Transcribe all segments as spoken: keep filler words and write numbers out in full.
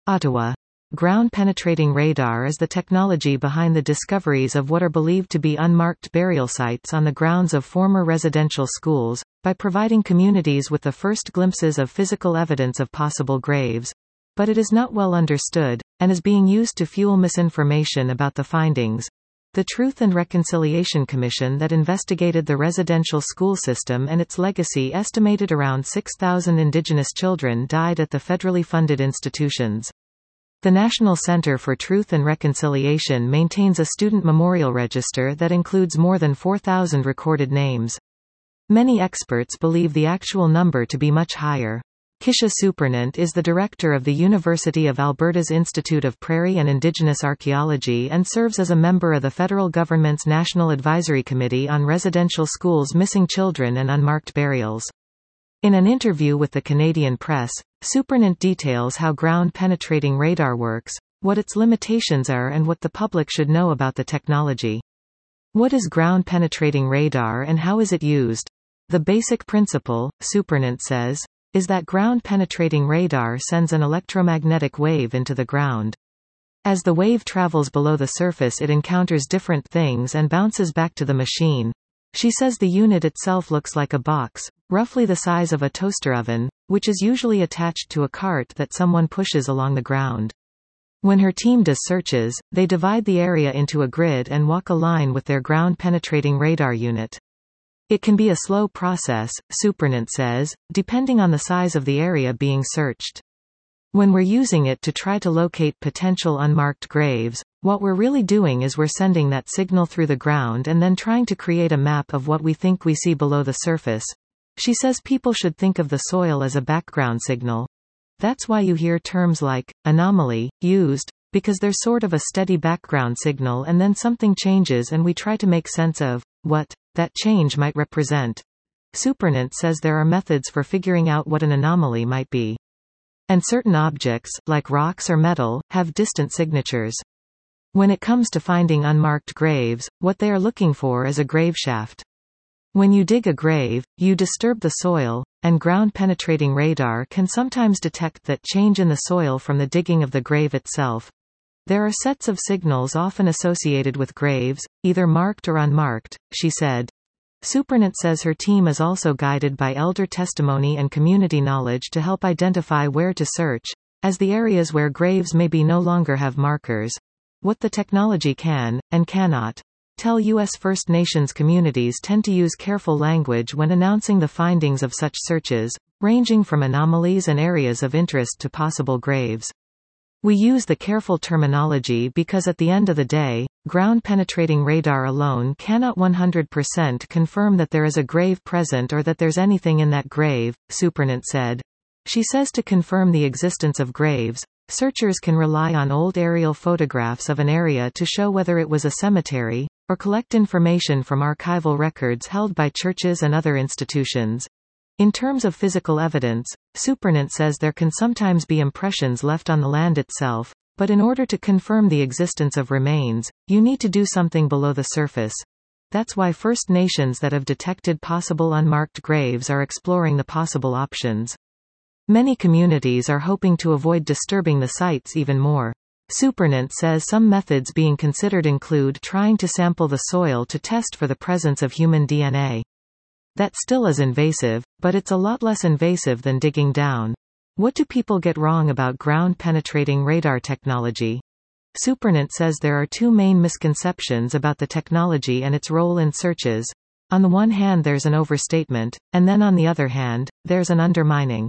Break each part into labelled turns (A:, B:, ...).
A: Ottawa. Ground-penetrating radar is the technology behind the discoveries of what are believed to be unmarked burial sites on the grounds of former residential schools, by providing communities with the first glimpses of physical evidence of possible graves. But it is not well understood, and is being used to fuel misinformation about the findings. The Truth and Reconciliation Commission that investigated the residential school system and its legacy estimated around six thousand Indigenous children died at the federally funded institutions. The National Center for Truth and Reconciliation maintains a student memorial register that includes more than four thousand recorded names. Many experts believe the actual number to be much higher. Kisha Supernant is the director of the University of Alberta's Institute of Prairie and Indigenous Archaeology and serves as a member of the federal government's National Advisory Committee on Residential Schools Missing Children and Unmarked Burials. In an interview with the Canadian Press, Supernant details how ground-penetrating radar works, what its limitations are and what the public should know about the technology. What is ground-penetrating radar and how is it used? The basic principle, Supernant says, is that ground-penetrating radar sends an electromagnetic wave into the ground. As the wave travels below the surface, it encounters different things and bounces back to the machine. She says the unit itself looks like a box, roughly the size of a toaster oven, which is usually attached to a cart that someone pushes along the ground. When her team does searches, they divide the area into a grid and walk a line with their ground-penetrating radar unit. It can be a slow process, Supernant says, depending on the size of the area being searched. When we're using it to try to locate potential unmarked graves, what we're really doing is we're sending that signal through the ground and then trying to create a map of what we think we see below the surface. She says people should think of the soil as a background signal. That's why you hear terms like anomaly used, because there's sort of a steady background signal and then something changes and we try to make sense of what that change might represent. Supernant says there are methods for figuring out what an anomaly might be. And certain objects, like rocks or metal, have distant signatures. When it comes to finding unmarked graves, what they are looking for is a grave shaft. When you dig a grave, you disturb the soil, and ground-penetrating radar can sometimes detect that change in the soil from the digging of the grave itself. There are sets of signals often associated with graves, either marked or unmarked, she said. Supernant says her team is also guided by elder testimony and community knowledge to help identify where to search, as the areas where graves maybe no longer have markers. What the technology can, and cannot tell U S First Nations communities tend to use careful language when announcing the findings of such searches, ranging from anomalies and areas of interest to possible graves. We use the careful terminology because at the end of the day, ground-penetrating radar alone cannot one hundred percent confirm that there is a grave present or that there's anything in that grave, Supernant said. She says to confirm the existence of graves, searchers can rely on old aerial photographs of an area to show whether it was a cemetery, or collect information from archival records held by churches and other institutions. In terms of physical evidence, Supernant says there can sometimes be impressions left on the land itself, but in order to confirm the existence of remains, you need to do something below the surface. That's why First Nations that have detected possible unmarked graves are exploring the possible options. Many communities are hoping to avoid disturbing the sites even more. Supernant says some methods being considered include trying to sample the soil to test for the presence of human D N A. That still is invasive, but it's a lot less invasive than digging down. What do people get wrong about ground-penetrating radar technology? Supernant says there are two main misconceptions about the technology and its role in searches. On the one hand there's an overstatement, and then on the other hand, there's an undermining.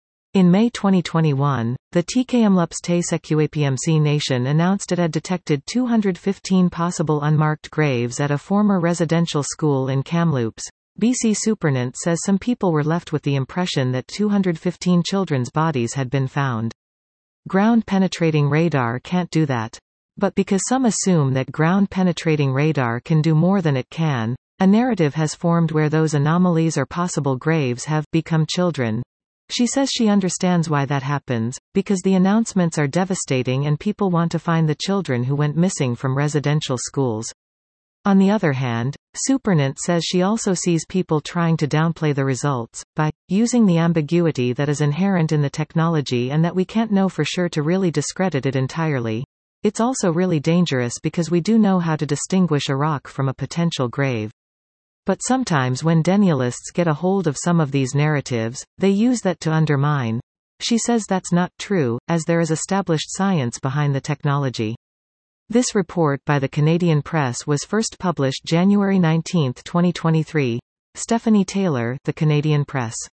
A: In May twenty twenty-one, the Tk'emlúps te Sequapmc Nation announced it had detected two hundred fifteen possible unmarked graves at a former residential school in Kamloops, B C. Supernant says some people were left with the impression that two hundred fifteen children's bodies had been found. Ground-penetrating radar can't do that. But because some assume that ground-penetrating radar can do more than it can, a narrative has formed where those anomalies or possible graves have become children. She says she understands why that happens, because the announcements are devastating and people want to find the children who went missing from residential schools. On the other hand, Supernant says she also sees people trying to downplay the results, by using the ambiguity that is inherent in the technology and that we can't know for sure to really discredit it entirely. It's also really dangerous because we do know how to distinguish a rock from a potential grave. But sometimes when denialists get a hold of some of these narratives, they use that to undermine. She says that's not true, as there is established science behind the technology. This report by the Canadian Press was first published January nineteenth twenty twenty-three. Stephanie Taylor, The Canadian Press.